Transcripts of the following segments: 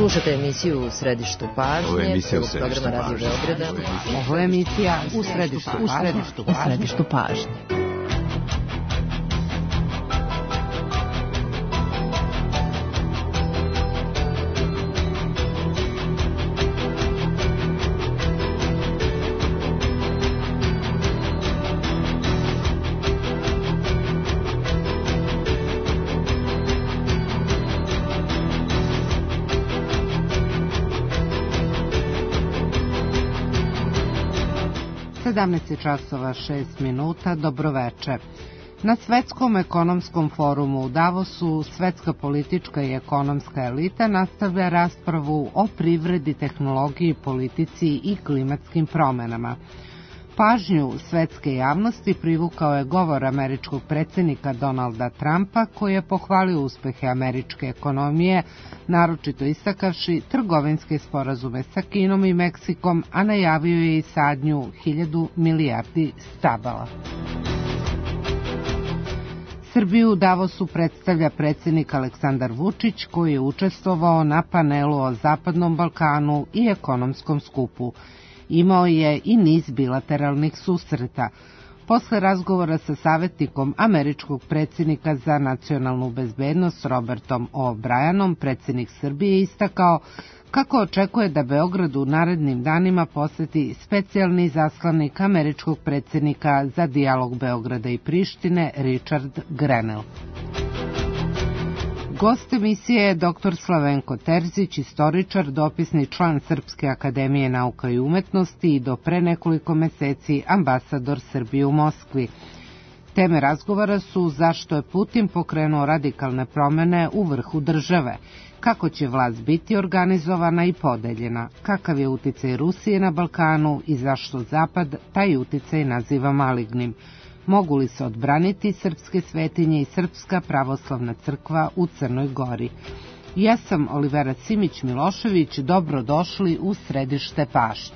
Slušate emisiju U središtu pažnje, programa Radio Beograda. Ovo je emisija U središtu pažnje. Časova 6 minuta, dobroveče. Na Svetskom ekonomskom forumu u Davosu svetska politička i ekonomska elita nastavlja raspravu o privredi, tehnologiji, politici i klimatskim promenama. Pažnju svetske javnosti privukao je govor američkog predsjednika Donalda Trumpa, koji je pohvalio uspehe američke ekonomije, naročito istakavši trgovinske sporazume sa Kinom i Meksikom, a najavio je i sadnju 1000 milijardi stabala. Srbiju u Davosu predstavlja predsjednik Aleksandar Vučić, koji je učestvovao na panelu o Zapadnom Balkanu i ekonomskom skupu. Imao je i niz bilateralnih susreta. Posle razgovora sa savjetnikom američkog predsjednika za nacionalnu bezbednost Robertom O'Brienom, predsjednik Srbije istakao kako očekuje da Beograd u narednim danima poseti specijalni izaslanik američkog predsjednika za dijalog Beograda i Prištine Richard Grenell. Gost emisije je dr. Slavenko Terzić, istoričar, dopisni član Srpske akademije nauka i umetnosti i do pre nekoliko meseci ambasador Srbije u Moskvi. Teme razgovora su zašto je Putin pokrenuo radikalne promene u vrhu države, kako će vlast biti organizovana i podeljena, kakav je uticaj Rusije na Balkanu i zašto Zapad taj uticaj naziva malignim. Mogu li se odbraniti srpske svetinje i Srpska pravoslavna crkva u Crnoj Gori? Ja sam Olivera Simić-Milošević, dobrodošli u središte pažnje.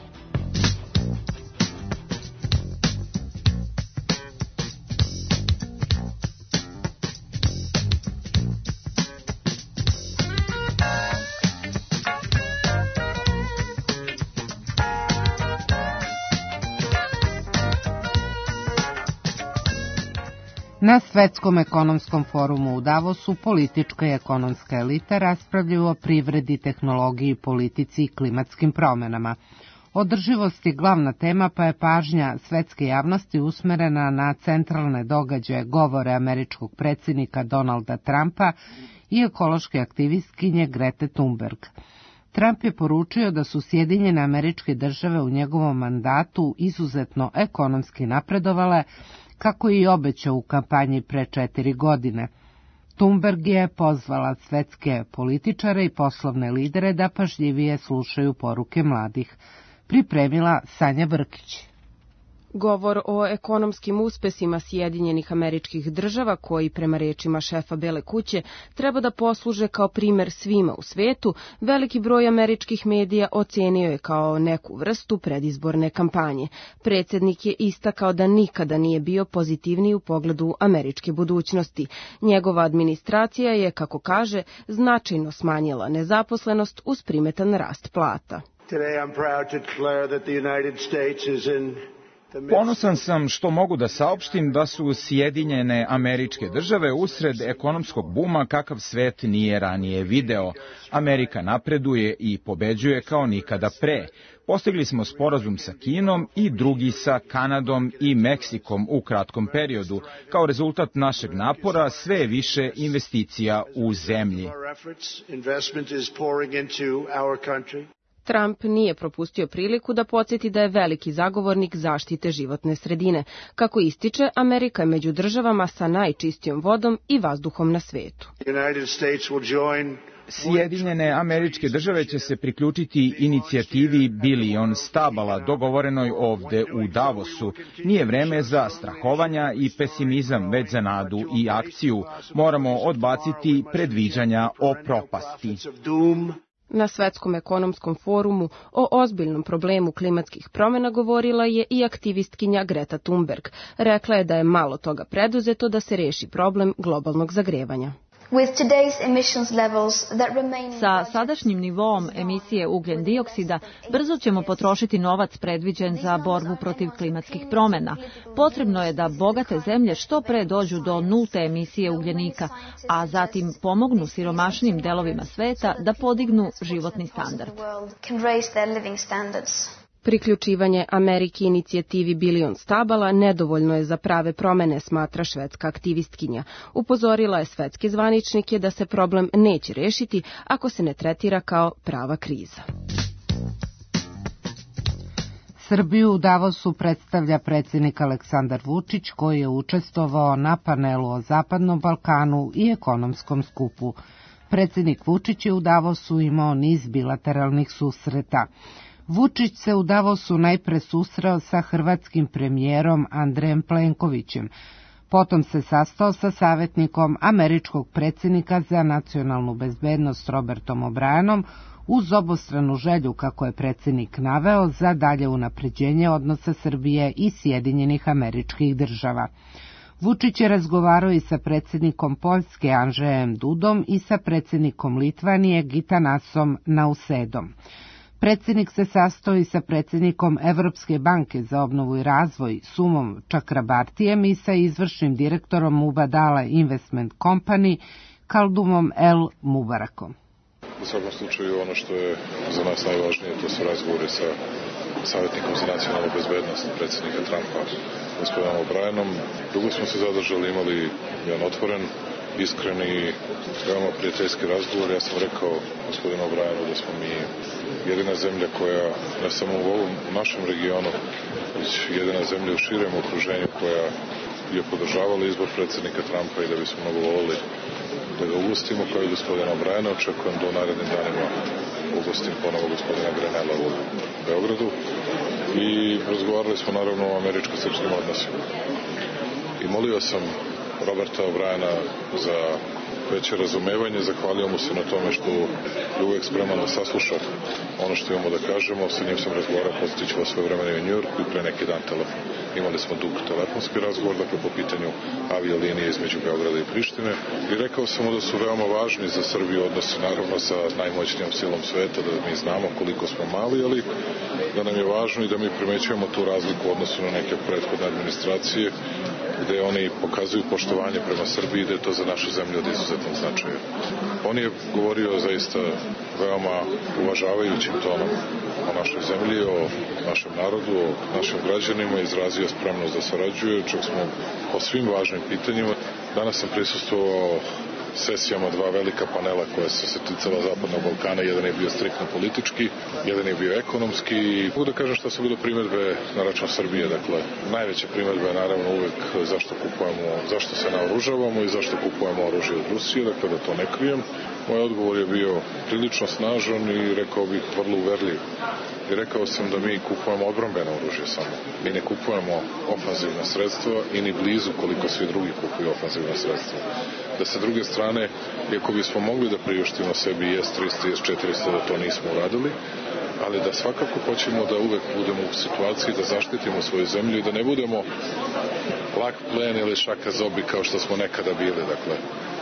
Na Svetskom ekonomskom forumu u Davosu politička i ekonomska elita raspravljaju o privredi, tehnologiji, politici i klimatskim promenama. Održivost je glavna tema, pa je pažnja svetske javnosti usmerena na centralne događaje, govore američkog predsjednika Donalda Trumpa i ekološke aktivistkinje Grete Thunberg. Trump je poručio da su Sjedinjene Američke Države u njegovom mandatu izuzetno ekonomski napredovale, kako je i obećao u kampanji pre 4 godine. Thunberg je pozvala svetske političare i poslovne lidere da pažljivije slušaju poruke mladih. Pripremila Sanja Brkić. Govor o ekonomskim uspesima Sjedinjenih Američkih Država, koji prema rečima šefa Bele kuće treba da posluže kao primer svima u svetu, veliki broj američkih medija ocenio je kao neku vrstu predizborne kampanje. Predsjednik je istakao da nikada nije bio pozitivniji u pogledu američke budućnosti. Njegova administracija je, kako kaže, značajno smanjila nezaposlenost uz primetan rast plata. Ponosan sam što mogu da saopštim da su Sjedinjene Američke Države usred ekonomskog buma kakav svet nije ranije video. Amerika napreduje i pobeđuje kao nikada pre. Postigli smo sporazum sa Kinom i drugi sa Kanadom i Meksikom u kratkom periodu. Kao rezultat našeg napora sve je više investicija u zemlji. Trump nije propustio priliku da podsjeti da je veliki zagovornik zaštite životne sredine. Kako ističe, Amerika je među državama sa najčistijom vodom i vazduhom na svetu. Sjedinjene Američke Države će se priključiti inicijativi bilion stabala dogovorenoj ovde u Davosu. Nije vreme za strahovanja i pesimizam, već za nadu i akciju. Moramo odbaciti predviđanja o propasti. Na Svetskom ekonomskom forumu o ozbiljnom problemu klimatskih promjena govorila je i aktivistkinja Greta Thunberg. Rekla je da je malo toga preduzeto da se reši problem globalnog zagrevanja. Sa sadašnjim nivoom emisije ugljen dioksida brzo ćemo potrošiti novac predviđen za borbu protiv klimatskih promjena. Potrebno je da bogate zemlje što pre dođu do nulte emisije ugljenika, a zatim pomognu siromašnim delovima sveta da podignu životni standard. Priključivanje Amerike inicijativi Bilion stabala nedovoljno je za prave promene, smatra švedska aktivistkinja. Upozorila je svetske zvaničnike da se problem neće rešiti ako se ne tretira kao prava kriza. Srbiju u Davosu predstavlja predsjednik Aleksandar Vučić, koji je učestvovao na panelu o Zapadnom Balkanu i ekonomskom skupu. Predsjednik Vučić je u Davosu imao niz bilateralnih susreta. Vučić se u Davosu najpre susreo sa hrvatskim premijerom Andrejem Plenkovićem. Potom se sastao sa savjetnikom američkog predsjednika za nacionalnu bezbednost Robertom O'Brienom uz obostranu želju, kako je predsjednik naveo, za dalje unapređenje odnosa Srbije i Sjedinjenih Američkih Država. Vučić je razgovarao i sa predsjednikom Poljske Andžejem Dudom i sa predsjednikom Litvanije Gitanasom Nausedom. Predsjednik se sastao i sa predsjednikom Evropske banke za obnovu i razvoj Sumom Čakrabartijem i sa izvršnim direktorom Mubadala Investment Company Kaldumom El Mubarakom. U svakom slučaju ono što je za nas najvažnije, to su razgovori sa savjetnikom za nacionalnu bezbednost predsjednika Trumpa, gospodinom O'Brienom. Dugo smo se zadržali, imali jedan otvoren, iskren i veoma prijateljski razgovor. Ja sam rekao gospodinu O'Brienu da smo mi jedina zemlja koja, ne samo u našem regionu, već jedina zemlja u širem okruženju koja je podržavala izbor predsjednika Trumpa i da bismo mnogo volili da ga ugostimo, kao i gospodina O'Briena. Očekujem da u narednim danima ugostim ponovo gospodina Grenela u Beogradu i razgovarali smo naravno o američko-srpskim odnosima. I molio sam Roberta O'Briena za veće razumevanje, zahvalio mu se na tome što je uvijek spreman da sasluša ono što imamo da kažemo. Sa njim sam razgovarao, posjetit ću vas svoje vremena u New Yorku i pre neki dan telefon. Imali smo dug telefonski razgovor, dakle po pitanju aviolinije između Beograda i Prištine. I rekao sam mu da su veoma važni za Srbiju odnosi naravno sa najmoćnijom silom sveta, da mi znamo koliko smo mali, ali da nam je važno i da mi primećujemo tu razliku u odnosu na neke prethodne administracije, gde oni pokazuju poštovanje prema Srbiji i da je to za našu zemlju od izuzetnog značaja. On je govorio zaista veoma uvažavajućim tonom o našoj zemlji, o našem narodu, o našim građanima, izrazio spremnost da sarađuje, čak smo o svim važnim pitanjima. Danas sam prisustvovao sesijama dva velika panela koja su se ticala Zapadnog Balkana. Jedan je bio striktno politički, jedan je bio ekonomski. Mogu da kažem šta su bile primjedbe na račun Srbije. Dakle, najveća primjedba je naravno uvek zašto se naoružavamo i zašto kupujemo oružje od Rusije, dakle da to ne krijem. Moj odgovor je bio prilično snažan i rekao bih vrlo uverljiv. I rekao sam da mi kupujemo odbrambeno oružje samo. Mi ne kupujemo ofanzivna sredstva i ni blizu koliko svi drugi kupuju ofanzivna sredstva. Da sa druge strane, iako bismo mogli da priuštimo sebi S-300 i S-400, da to nismo uradili, ali da svakako hoćemo da uvek budemo u situaciji da zaštitimo svoju zemlju i da ne budemo lak plen ili šaka zobi kao što smo nekada bili, dakle.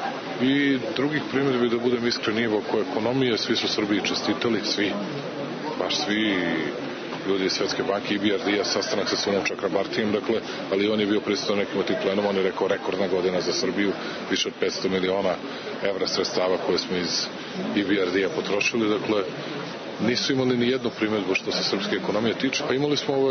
I drugih primjedbi, da budem iskren, oko ekonomije, svi su Srbiji čestitali, baš svi ljudi iz Svetske banke i BRD-a, sastanak sa Sumom Čakrabartijem, dakle, ali on je bio prisutan nekim od tih plenuma, on je rekao rekordna godina za Srbiju, više od 500 miliona evra sredstava koje smo iz BRD-a potrošili, dakle, nisu imali ni jednu primjedbu što se srpske ekonomije tiče. Pa imali smo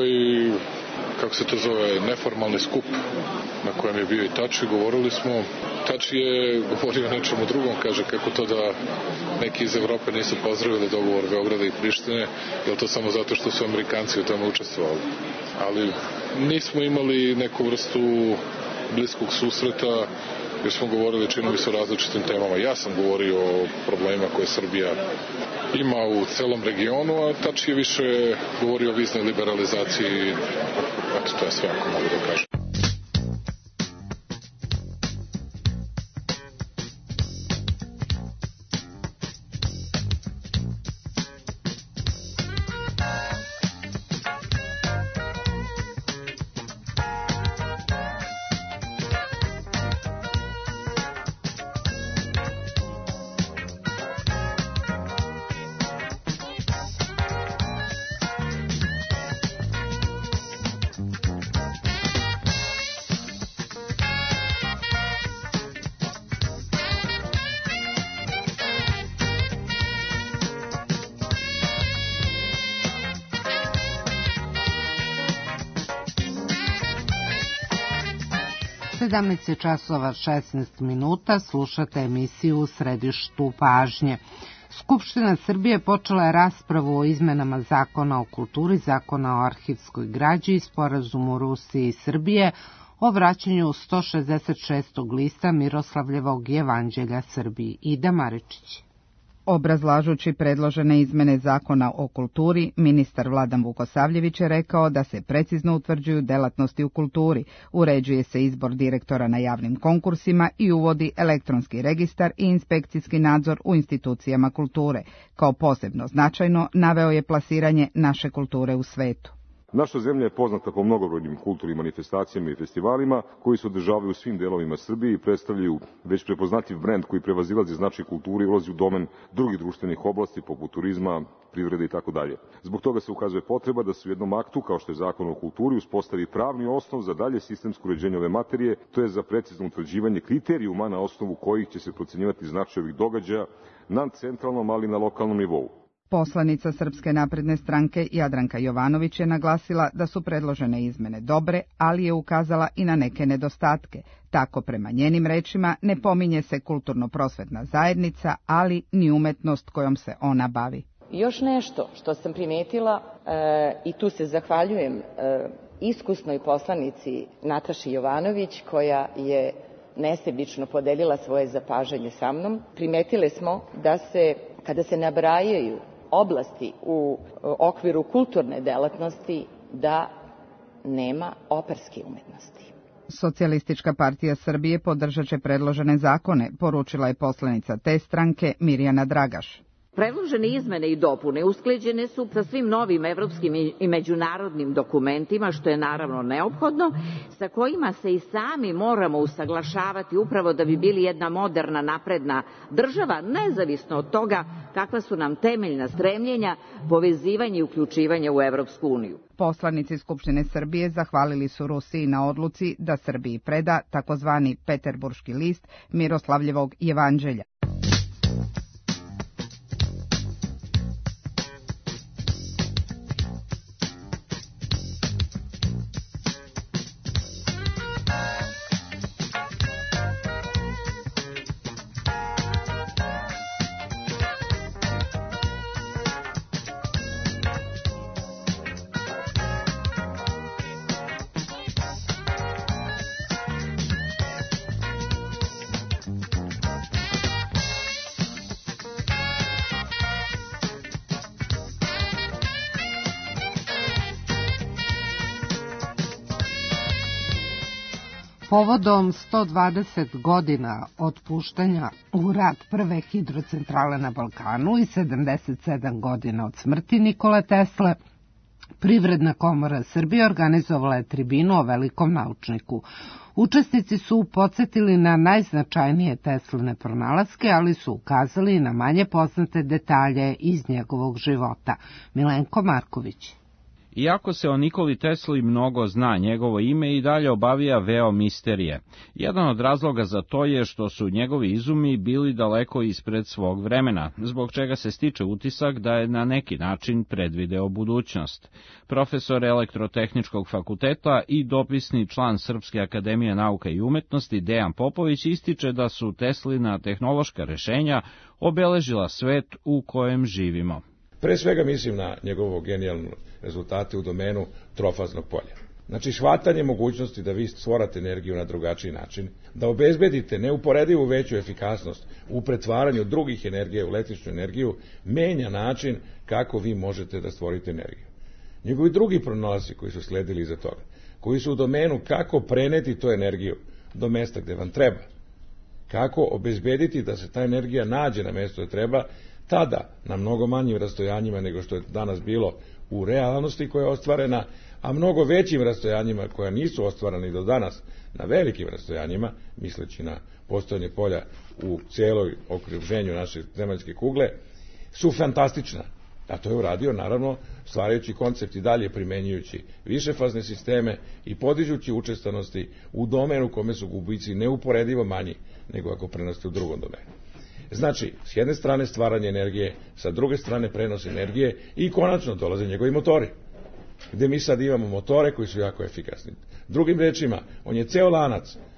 kako se to zove, neformalni skup na kojem je bio i Tači, govorili smo. Tači je govorio o nečemu drugom, kaže kako to da neki iz Evrope nisu pozdravili dogovor Beograda i Prištine, je to samo zato što su Amerikanci u tome učestvovali. Ali nismo imali neku vrstu bliskog susreta, jer smo govorili, čini mi se, o različitim temama. Ja sam govorio o problemima koje Srbija ima u celom regionu, a Tači je više govorio o viznoj liberalizaciji. Eto, to je sve, ako mogu da kažem. 17 časova 16 minuta slušate emisiju U središtu pažnje. Skupština Srbije počela je raspravu o izmenama Zakona o kulturi, Zakona o arhivskoj građi i Sporazumu Rusije i Srbije o vraćanju 166. lista Miroslavljevog jevanđelja Srbiji. Ida Maričić. Obrazlažući predložene izmene Zakona o kulturi, ministar Vladan Vukosavljević je rekao da se precizno utvrđuju delatnosti u kulturi, uređuje se izbor direktora na javnim konkursima i uvodi elektronski registar i inspekcijski nadzor u institucijama kulture. Kao posebno značajno naveo je plasiranje naše kulture u svetu. Naša zemlja je poznata po mnogobrojnim kulturnim manifestacijama i festivalima koji se održavaju u svim delovima Srbije i predstavljaju već prepoznatljiv brend koji prevazilazi značaj kulture i ulazi u domen drugih društvenih oblasti poput turizma, privrede itd. Zbog toga se ukazuje potreba da se u jednom aktu, kao što je Zakon o kulturi, uspostavi pravni osnov za dalje sistemsko uređenje ove materije, to je za precizno utvrđivanje kriterijuma na osnovu kojih će se procenjivati značaj ovih događaja na centralnom, ali i na lokalnom nivou. Poslanica Srpske napredne stranke Jadranka Jovanović je naglasila da su predložene izmene dobre, ali je ukazala i na neke nedostatke. Tako, prema njenim rečima, ne pominje se kulturno-prosvetna zajednica, ali ni umetnost kojom se ona bavi. Još nešto što sam primetila, i tu se zahvaljujem iskusnoj poslanici Nataši Jovanović, koja je nesebično podelila svoje zapažanje sa mnom. Primetile smo da se, kada se nabrajaju oblasti u okviru kulturne delatnosti, da nema operske umetnosti. Socijalistička partija Srbije podržat će predložene zakone, poručila je poslanica te stranke Mirjana Dragaš. Predložene izmene i dopune usklađene su sa svim novim evropskim i međunarodnim dokumentima, što je naravno neophodno, sa kojima se i sami moramo usaglašavati upravo da bi bili jedna moderna, napredna država, nezavisno od toga kakva su nam temeljna stremljenja, povezivanje i uključivanje u Evropsku uniju. Poslanici Skupštine Srbije zahvalili su Rusiji na odluci da Srbiji preda takozvani Peterburški list Miroslavljevog jevanđelja. Povodom 120 godina od puštanja u rad prve hidrocentrale na Balkanu i 77 godina od smrti Nikole Tesle, Privredna komora Srbije organizovala je tribinu o velikom naučniku. Učesnici su podsjetili na najznačajnije Tesline pronalaske, ali su ukazali na manje poznate detalje iz njegovog života. Milenko Marković. Iako se o Nikoli Tesli mnogo zna, njegovo ime i dalje obavija veo misterije. Jedan od razloga za to je što su njegovi izumi bili daleko ispred svog vremena, zbog čega se stiče utisak da je na neki način predvideo budućnost. Profesor Elektrotehničkog fakulteta i dopisni član Srpske akademije nauka i umetnosti Dejan Popović ističe da su Teslina tehnološka rešenja obeležila svet u kojem živimo. Pre svega mislim na njegovo genijalno rezultate u domenu trofaznog polja. Znači, shvatanje mogućnosti da vi stvorate energiju na drugačiji način, da obezbedite neuporedivu veću efikasnost u pretvaranju drugih energije u električnu energiju, menja način kako vi možete da stvorite energiju. Njegovi drugi pronalasci koji su sledili iza toga, koji su u domenu kako preneti tu energiju do mesta gde vam treba, kako obezbediti da se ta energija nađe na mesto gde treba, tada na mnogo manjim rastojanjima nego što je danas bilo u realnosti koja je ostvarena, a mnogo većim rastojanjima koja nisu ostvarani do danas, na velikim rastojanjima, misleći na postojanje polja u cijeloj okruženju naše zemaljske kugle, su fantastična. A to je uradio, naravno, stvarajući koncept i dalje primenjujući višefazne sisteme i podižući učestanosti u domenu kome su gubici neuporedivo manji nego ako prenosite u drugom domenu. Znači, s jedne strane stvaranje energije, sa druge strane prenos energije i konačno dolaze njegovi motori, gde mi sad imamo motore koji su jako efikasni. Drugim rečima, on je ceo lanac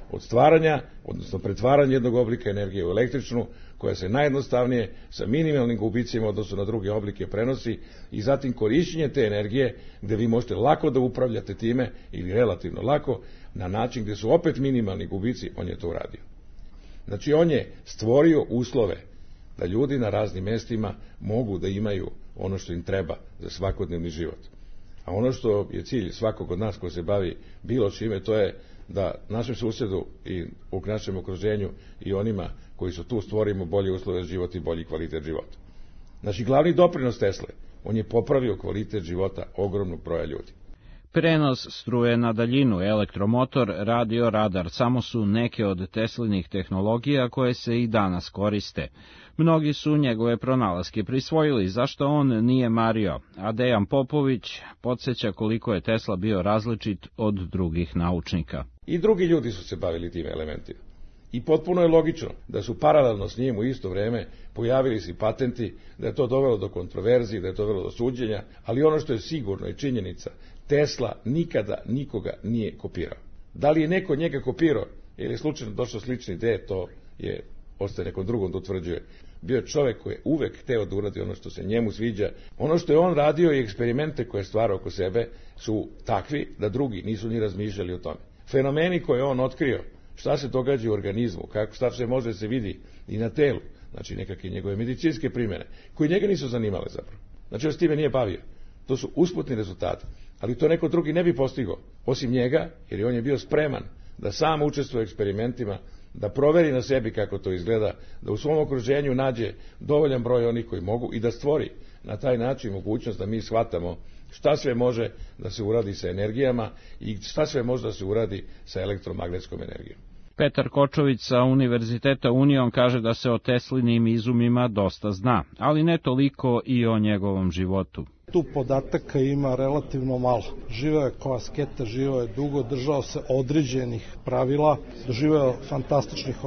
od stvaranja, odnosno pretvaranja jednog oblika energije u električnu, koja se najjednostavnije sa minimalnim gubicima odnosno na druge oblike prenosi, i zatim korišćenje te energije gde vi možete lako da upravljate time ili relativno lako na način gde su opet minimalni gubici, on je to uradio. Znači on je stvorio uslove da ljudi na raznim mestima mogu da imaju ono što im treba za svakodnevni život. A ono što je cilj svakog od nas ko se bavi bilo čime, to je da našem susedu i u našem okruženju i onima koji su tu stvorimo bolje uslove za život i bolji kvalitet života. Znači, glavni doprinos Tesle, on je popravio kvalitet života ogromnog broja ljudi. Prenos struje na daljinu, elektromotor, radio, radar samo su neke od Teslinih tehnologija koje se i danas koriste. Mnogi su njegove pronalaske prisvojili, zašto on nije mario, a Dejan Popović podsjeća koliko je Tesla bio različit od drugih naučnika. I drugi ljudi su se bavili tim elementima. I potpuno je logično da su paralelno s njim u isto vreme pojavili se patenti, da je to dovelo do kontroverzije, da je to dovelo do suđenja, ali ono što je sigurno i činjenica, Tesla nikada nikoga nije kopirao. Da li je neko njega kopirao ili je slučajno došao slični ideje, to je ostaje nekom drugom da utvrđuje. Bio je čovek koji je uvek hteo da uradi ono što se njemu sviđa. Ono što je on radio i eksperimente koje je stvarao oko sebe su takvi da drugi nisu ni razmišljali o tome. Fenomeni koje je on otkrio, šta se događa u organizmu, šta se može se vidi i na telu, znači nekakve njegove medicinske primjene, koji njega nisu zanimale zapravo. Znači on s time nije bavio. To su usputni rezultati, ali to neko drugi ne bi postigao, osim njega, jer on je bio spreman da sam učestvuje u eksperimentima, da proveri na sebi kako to izgleda, da u svom okruženju nađe dovoljan broj onih koji mogu i da stvori na taj način mogućnost da mi shvatamo šta sve može da se uradi sa energijama i šta sve može da se uradi sa elektromagnetskom energijom. Petar Kočović sa Univerziteta Union kaže da se o Teslinim izumima dosta zna, ali ne toliko i o njegovom životu. Tu podataka ima relativno malo. Živeo je kao asketa, živeo je dugo, držao se određenih pravila, doživeo fantastičnih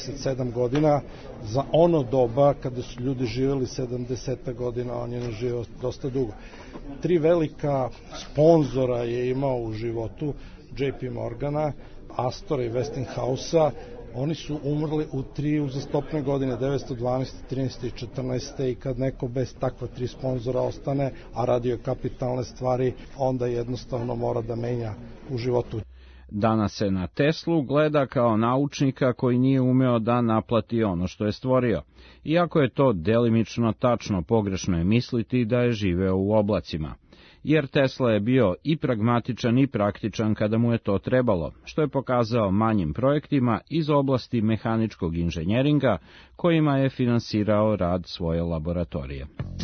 87 godina. Za ono doba, kada su ljudi živeli 70 godina, on je živeo dosta dugo. 3 velika sponzora je imao u životu, JP Morgana, Astora i Westinghouse-a. Oni su umrli u 3 uzastopne godine, 912, 13 i 14. I kad neko bez takva 3 sponzora ostane, a radio kapitalne stvari, onda jednostavno mora da menja u životu. Danas se na Teslu gleda kao naučnika koji nije umeo da naplati ono što je stvorio. Iako je to delimično tačno, pogrešno je misliti da je živeo u oblacima. Jer Tesla je bio i pragmatičan i praktičan kada mu je to trebalo, što je pokazao manjim projektima iz oblasti mehaničkog inženjeringa, kojima je finansirao rad svoje laboratorije.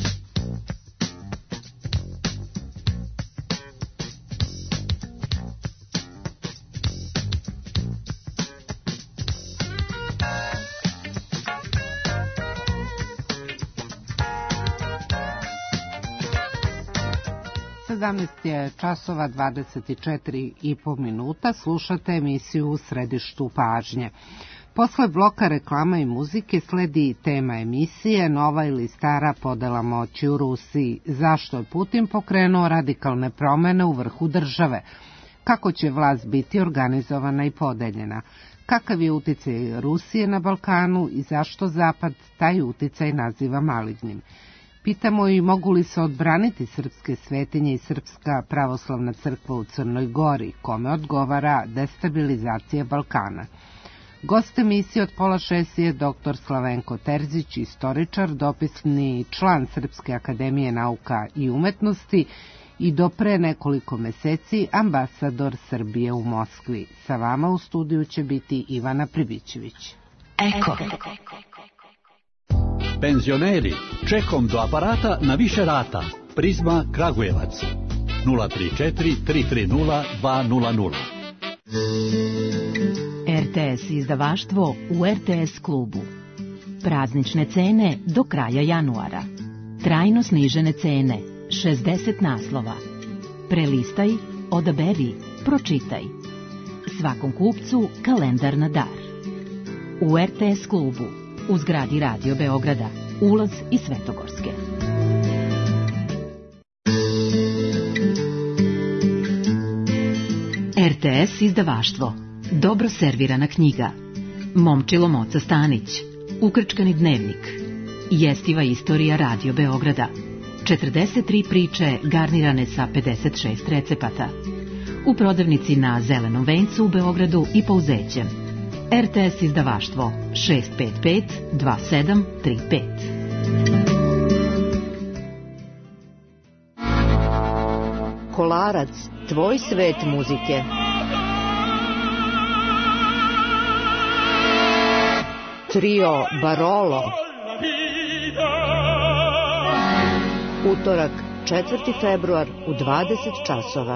Je časova 24,5 minuta, slušate emisiju U središtu pažnje. Posle bloka reklama i muzike sledi tema emisije Nova ili stara podela moći u Rusiji. Zašto je Putin pokrenuo radikalne promene u vrhu države? Kako će vlast biti organizovana i podeljena? Kakav je uticaj Rusije na Balkanu i zašto Zapad taj uticaj naziva malignim? Pitamo i mogu li se odbraniti srpske svetinje i Srpska pravoslavna crkva u Crnoj Gori, kome odgovara destabilizacija Balkana. Gost emisije od 5:30 je dr. Slavenko Terzić, istoričar, dopisni član Srpske akademije nauka i umetnosti i do pre nekoliko meseci ambasador Srbije u Moskvi. Sa vama u studiju će biti Ivana Pribićević. Eko. Penzioneri, čekom do aparata na više rata. Prizma Kragujevac 034 330 200. RTS izdavaštvo u RTS klubu. Praznične cene do kraja januara. Trajno snižene cene, 60 naslova. Prelistaj, odaberi, pročitaj. Svakom kupcu kalendar na dar. U RTS klubu, u zgradi Radio Beograda, ulaz iz Svetogorske. RTS izdavaštvo. Dobro servirana knjiga, Momčilo Moca Stanić, Ukrčkani dnevnik, Jestiva istorija Radio Beograda, 43 priče garnirane sa 56 recepata. U prodavnici na Zelenom vencu u Beogradu i Pouzećem. RTS izdavaštvo 655 2735. Kolarac, tvoj svet muzike. Trio Barolo. Utorak, 4. februar u 20 časova.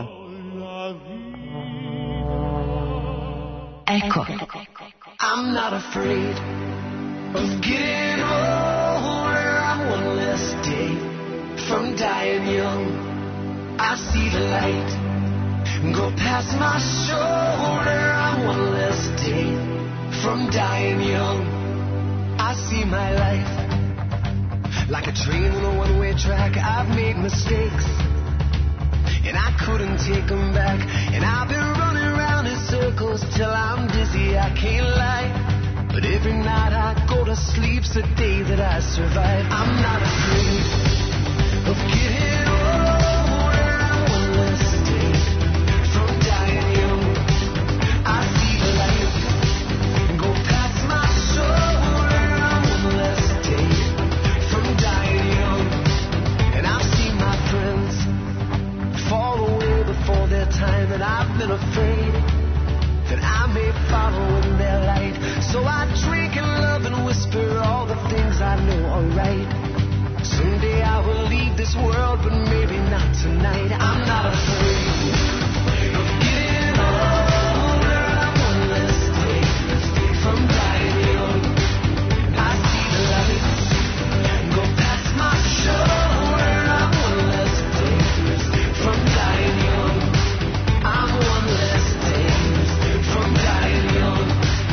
Eko. I'm not afraid of getting older. I'm one less day from dying young. I see the light go past my shoulder. I'm one less day from dying young. I see my life like a train on a one-way track. I've made mistakes and I couldn't take them back. And I've been running around in circles till I'm dizzy, I can't lie. But every night I go to sleep's the day that I survive. I'm not afraid of getting older. I'm one less day from dying young. I see the light go past my shoulder. I'm one less day from dying young. And I've seen my friends fall away before their time, and I've been afraid that I may follow in their light. So I drink and love and whisper all the things I know are right. Someday I will leave this world, but maybe not tonight. I'm not afraid of getting older. I'm one less day from dying young. I see the light go past my shoulder. I'm one less day from dying young. I'm one less day from dying young.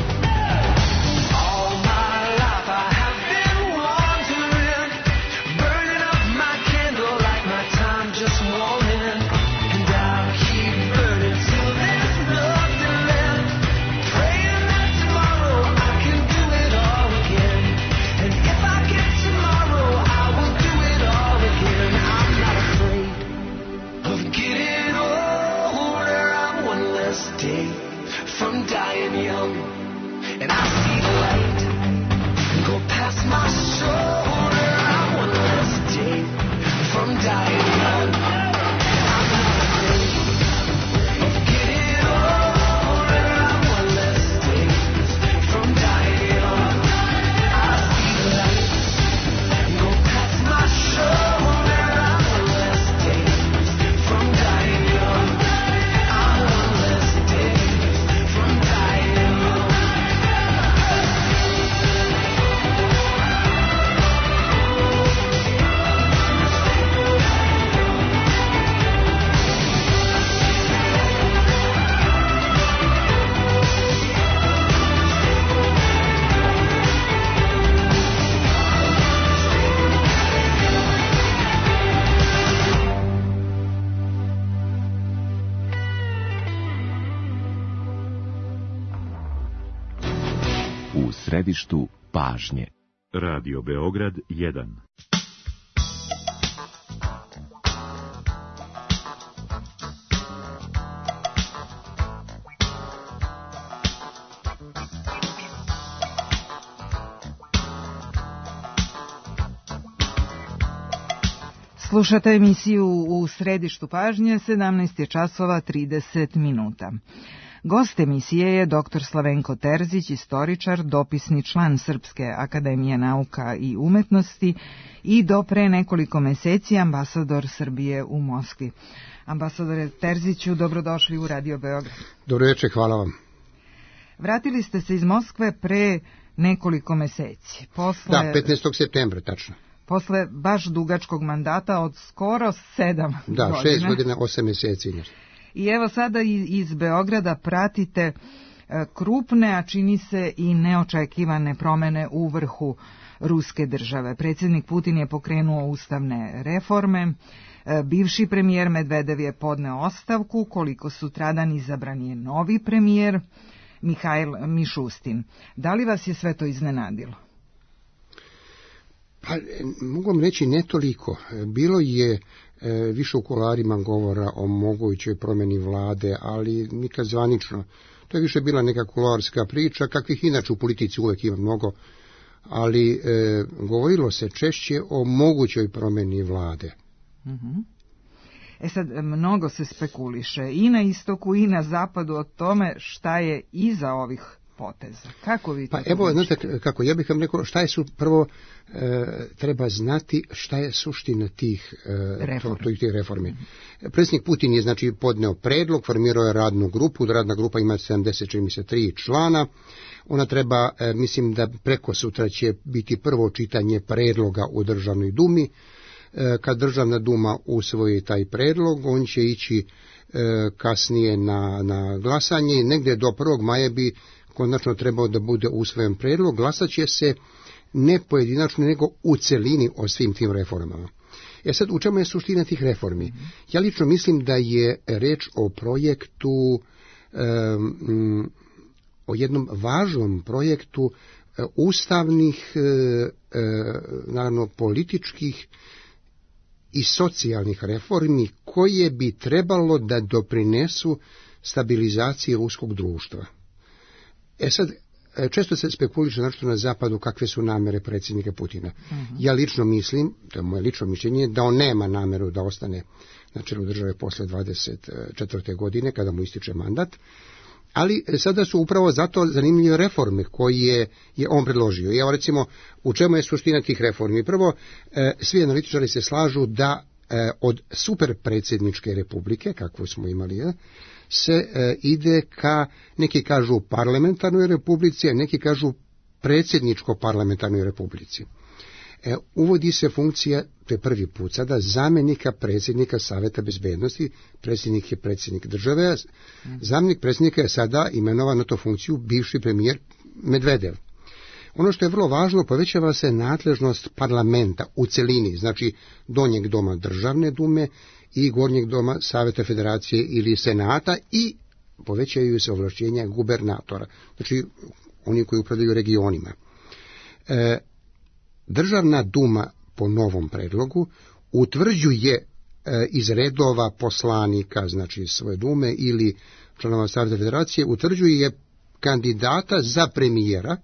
All my life I have been wandering, burning up my candle like my time just warming. And I'll keep burning till there's nothing left, praying that tomorrow I can do it all again. And if I get tomorrow, I will do it all again. I'm not afraid of getting older. I'm one less day from dying young. And I see the light go past my shoulder. I'm one less day from dying young. I'm not afraid of getting older. I'm one less day from dying young. I see the light go past my shoulder. I'm one less day from dying young. I'm one less day from dying young. U središtu pažnje. Radio Beograd 1. Slušate emisiju U središtu pažnje, 17 časova 30 minuta. Gost emisije je dr. Slavenko Terzić, istoričar, dopisni član Srpske akademije nauka i umetnosti i do pre nekoliko meseci ambasador Srbije u Moskvi. Ambasadore Terziću, dobrodošli u Radio Beograd. Dobro večer, hvala vam. Vratili ste se iz Moskve pre nekoliko meseci. Da, 15. septembra, tačno. Posle baš dugačkog mandata od skoro 7 godina. Da, 6 godina, 8 meseci. I evo sada iz Beograda pratite krupne, a čini se i neočekivane promene u vrhu ruske države. Predsjednik Putin je pokrenuo ustavne reforme, bivši premijer Medvedev je podneo ostavku, koliko sutradan izabran je novi premijer. Mihajl Mišustin. Da li vas je sve to iznenadilo? Pa, mogu vam reći ne toliko. Bilo je više u kuloarima govora o mogućoj promjeni vlade, ali nikad zvanično. To je više bila neka kuloarska priča, kakvih inače u politici uvijek ima mnogo, ali govorilo se češće o mogućoj promjeni vlade. Sad, mnogo se spekuliše i na istoku i na zapadu o tome šta je iza ovih poteza. Kako vi to Pa evo, znate kako, ja bih vam rekao šta je prvo treba znati šta je suština tih reformi. Predsjednik Putin je znači podneo predlog, formirao je radnu grupu, radna grupa ima 73 člana. Ona treba, mislim da preko sutra će biti prvo čitanje predloga u Državnoj dumi. Kad Državna duma usvoji taj predlog, on će ići kasnije na glasanje i negdje do 1. maja bi konačno trebao da bude usvojen predlog. Glasat će se ne pojedinačno, nego u celini o svim tim reformama. Sad, u čemu je suština tih reformi? Ja lično mislim da je reč o projektu, o jednom važnom projektu ustavnih, naravno političkih i socijalnih reformi koje bi trebalo da doprinesu stabilizaciji ruskog društva. Sad, često se spekuliše našto na zapadu kakve su namere predsjednika Putina. Ja lično mislim, to je moje lično mišljenje, da on nema nameru da ostane na čelu države posle 24. godine kada mu ističe mandat, ali sada su upravo zato zanimljive reforme koje je on predložio. Evo recimo, u čemu je suština tih reformi? Prvo, svi analitičari se slažu da od superpredsjedničke republike, kakvu smo imali, se ide ka, neki kažu parlamentarnoj republici, a neki kažu predsjedničko-parlamentarnoj republici. Uvodi se funkcija, to je prvi put sada, zamjenika predsjednika Saveta bezbednosti. Predsjednik je predsjednik države, zamjenik predsjednika je sada imenovan na tu funkciju bivši premijer Medvedev. Ono što je vrlo važno, povećava se nadležnost parlamenta u celini, znači donjeg doma Državne dume i gornjeg doma Saveta federacije ili senata, i povećaju se ovlašćenja gubernatora, znači oni koji upravljaju regionima. Državna duma po novom predlogu utvrđuje iz redova poslanika, znači svoje dume ili članova Saveta federacije, utvrđuje kandidata za premijera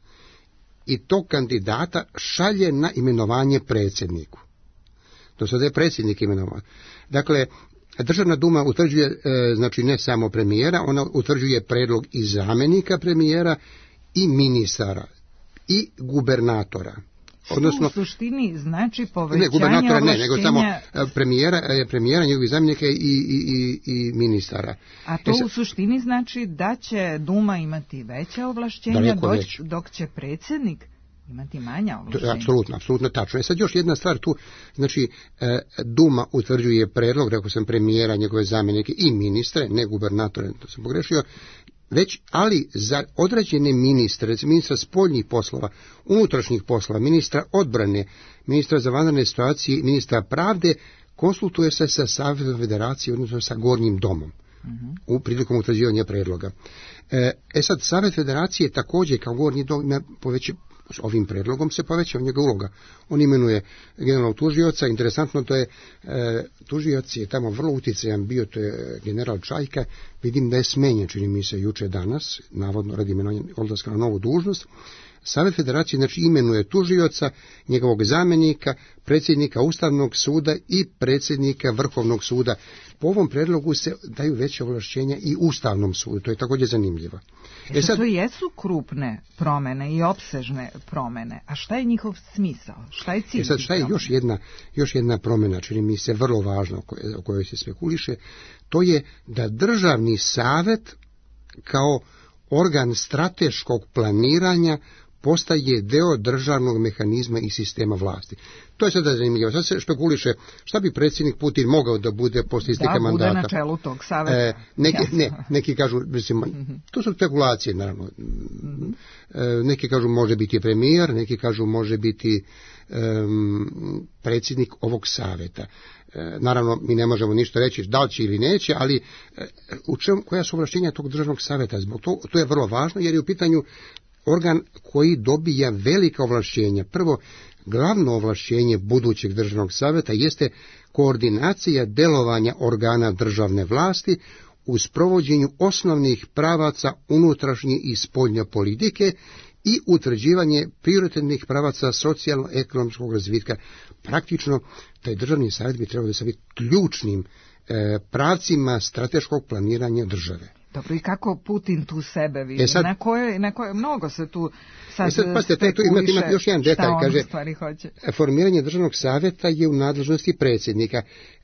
i tog kandidata šalje na imenovanje predsjedniku. Do sada je predsjednik imenovan. Dakle, Državna duma utvrđuje, znači ne samo premijera, ona utvrđuje predlog i zamjenika premijera i ministara i gubernatora. Odnosno, u suštini znači povećanje ovlaštenja... Ne, nego samo premijera, njegovih zamjenika i ministara. A to u suštini znači da će Duma imati veća ovlaštenja, dok će predsjednik imati manja ovlaštenja. Apsolutno tačno. Sad još jedna stvar tu, znači Duma utvrđuje predlog, rekao sam, premijera, njegove zamjenike i ministre, ne gubernatore, to sam pogrešio, ali za određene ministre, ministra spoljnih poslova, unutrašnjih poslova, ministra odbrane, ministra za vanredne situacije, ministra pravde, konsultuje se sa Savezom federacije, odnosno sa Gornjim domom, u prilikom utvrđivanja predloga. Sad, Savet federacije također kao Gornji dom ima ovim predlogom se povećava njega uloga. On imenuje generalnog tužioca, interesantno to je, tužioc je tamo vrlo utjecajan bio, to je general Čajka, vidim da je smenjen, čini mi se juče danas, navodno radi imenovanja odlaska na novu dužnost. Savet federacije znači imenuje tužioca, njegovog zamjenika, predsjednika Ustavnog suda i predsjednika Vrhovnog suda. Po ovom predlogu se daju veće ovlašćenja i Ustavnom sudu, to je također zanimljivo. Sad, to jesu krupne promjene i opsežne promjene, a šta je njihov smisao? Šta je cilj? Sad, šta je još jedna promjena, čini mi se vrlo važna o kojoj se spekuliše, to je da državni savjet kao organ strateškog planiranja postaje deo državnog mehanizma i sistema vlasti. To je sada zanimljivo. Sad se špekuliše šta bi predsjednik Putin mogao da bude posle isteka mandata. Da, bude na čelu tog savjeta. Neki kažu, to su spekulacije, naravno. Neki kažu može biti premijer, neki kažu može biti predsjednik ovog savjeta. naravno mi ne možemo ništa reći da li će ili neće, ali koja su ovlašćenja tog državnog savjeta? Zbog to je vrlo važno jer je u pitanju organ koji dobija velika ovlašćenja. Prvo, glavno ovlašćenje budućeg državnog savjeta jeste koordinacija delovanja organa državne vlasti u sprovođenju osnovnih pravaca unutrašnje i spoljne politike i utvrđivanje prioritetnih pravaca socijalno-ekonomskog razvitka. Praktično, taj državni savjet bi trebao da se biti ključnim pravcima strateškog planiranja države. Dobro, i kako Putin tu sebe vidi? Na koje mnogo se tu sad spekuliše ima još jedan detalj, šta on kaže, u stvari hoće. Formiranje državnog savjeta je u nadležnosti predsjednika.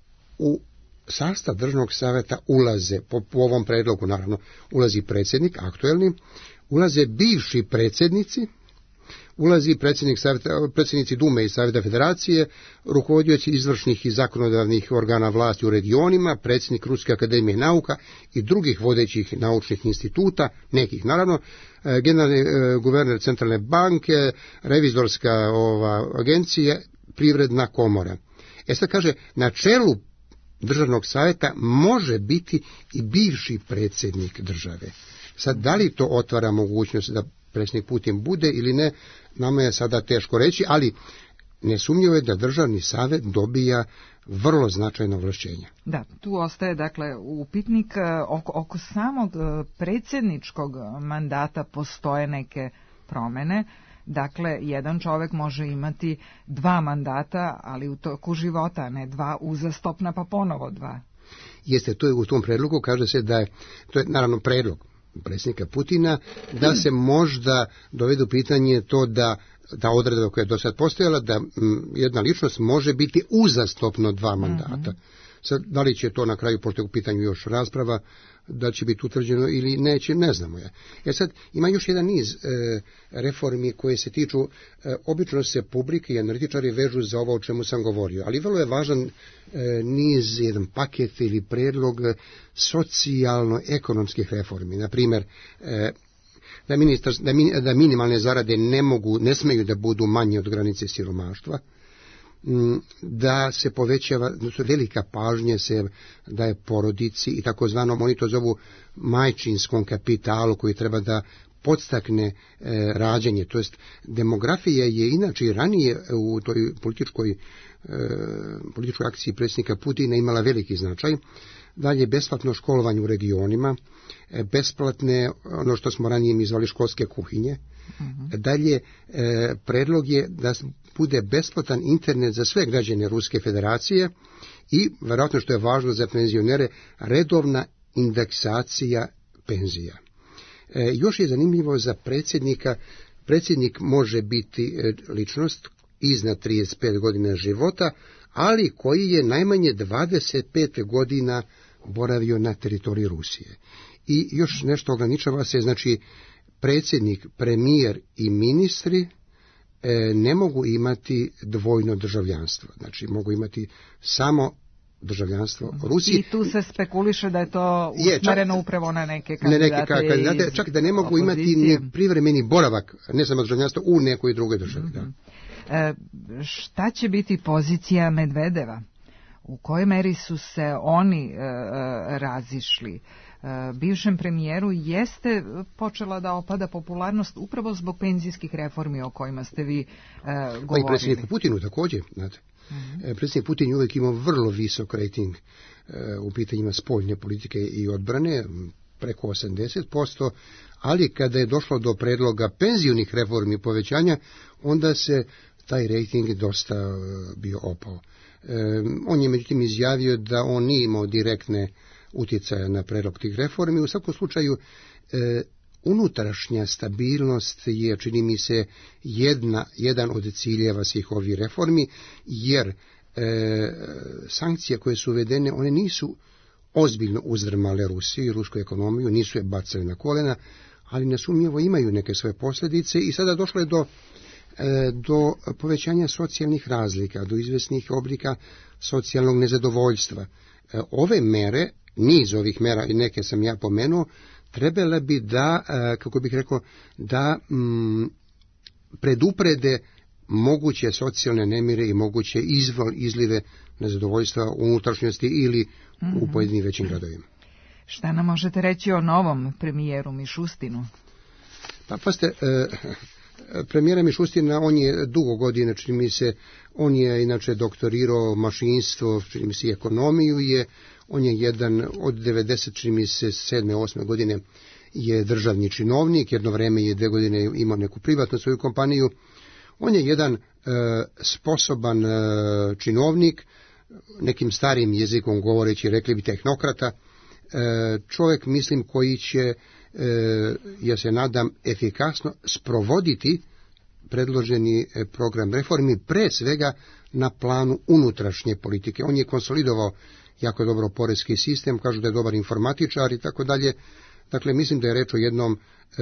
U sastav državnog savjeta ulaze, po ovom predlogu naravno, ulazi predsjednik, aktuelni, ulaze bivši predsjednici, ulazi predsjednici Dume i Savjeta Federacije, rukovodioci izvršnih i zakonodavnih organa vlasti u regionima, predsjednik Ruske akademije nauka i drugih vodećih naučnih instituta, nekih naravno, generalni guverner centralne banke, revizorska agencija, privredna komora. Sad kaže, na čelu državnog savjeta može biti i bivši predsjednik države. Sad, da li to otvara mogućnost da predsjednik Putin bude ili ne, nama je sada teško reći, ali nesumnjivo je da državni savjet dobija vrlo značajno ovlašćenja. Da, tu ostaje dakle upitnik oko samog predsjedničkog mandata postoje neke promjene. Dakle, jedan čovjek može imati 2 mandata, ali u toku života, ne 2 uzastopna pa ponovo 2. Jeste, to je u tom predlogu, kaže se da je, to je naravno predlog predsjednika Putina, da se možda dovedu pitanje to da odredba koja je do sad postojala, da jedna ličnost može biti uzastopno 2 mandata. Sad, da li će to na kraju, pošto je u pitanju još rasprava, da će biti utvrđeno ili neće, ne znamo je. Sad, ima još jedan niz reformi koje se tiču, obično se publike i analitičari vežu za ovo o čemu sam govorio, ali vrlo je važan niz, jedan paket ili predlog socijalno-ekonomskih reformi. Naprimjer, da minimalne zarade ne smeju da budu manje od granice siromaštva, da se povećava, da su velika pažnje se daje porodici i takozvanom, oni to zovu majčinskom kapitalu koji treba da podstakne rađanje, to jest demografija je inače i ranije u toj političkoj akciji predsjednika Putina imala veliki značaj. Dalje, besplatno školovanje u regionima, besplatne, ono što smo ranije mi zvali školske kuhinje. Dalje, predlog je da bude besplatan internet za sve građane Ruske federacije i, vjerojatno što je važno za penzionere, redovna indeksacija penzija. Još je zanimljivo za predsjednika, predsjednik može biti ličnost iznad 35 godina života, ali koji je najmanje 25 godina boravio na teritoriji Rusije. I još nešto ograničava se, znači predsjednik, premijer i ministri ne mogu imati dvojno državljanstvo, znači mogu imati samo državljanstvo Rusije. I tu se spekuliše da je to usmjereno upravo na neke kandidate. Čak da ne mogu imati ni privremeni boravak, ne samo državljanstvo, u nekoj drugoj državi. Šta će biti pozicija Medvedeva? U kojoj meri su se oni razišli? Bivšem premijeru jeste počela da opada popularnost upravo zbog penzijskih reformi o kojima ste vi govorili. I predsjedniku Putinu također, znate. Predsjednik Putin je uvijek imao vrlo visok rating u pitanjima spoljne politike i odbrane, preko 80%, ali kada je došlo do predloga penzionih reformi povećanja, onda se taj rating dosta bio opao. On je međutim izjavio da on nije imao direktne utjecaja na predlog tih reformi. U svakom slučaju, unutrašnja stabilnost je, čini mi se, jedan od ciljeva svih ovih reformi, jer sankcije koje su uvedene, one nisu ozbiljno uzdrmale Rusiju i rusku ekonomiju, nisu je bacali na kolena, ali nesumnjivo imaju neke svoje posljedice i sada došlo je do povećanja socijalnih razlika, do izvesnih oblika socijalnog nezadovoljstva. Ove mere, niz ovih mera i neke sam ja pomenuo, trebala bi da, kako bih rekao, da preduprede moguće socijalne nemire i moguće izlive nezadovoljstva u unutrašnjosti ili u pojedinim većim gradovima. Šta nam možete reći o novom premijeru Mišustinu? Pa pazite, premijera Mišustina, on je dugo godina, čini mi se, on je inače doktorirao mašinstvo, čini mi se i ekonomiju on je jedan od 90, čini mi se, 7. 8. godine je državni činovnik, jedno vreme je 2 godine imao neku privatnu svoju kompaniju. On je jedan sposoban činovnik, nekim starim jezikom govoreći, rekli bi tehnokrata, čovjek, mislim, koji će, ja se nadam, efikasno sprovoditi predloženi program reformi, pre svega na planu unutrašnje politike. On je konsolidovao jako dobro poreski sistem, kažu da je dobar informatičar i tako dalje. Dakle, mislim da je reč o jednom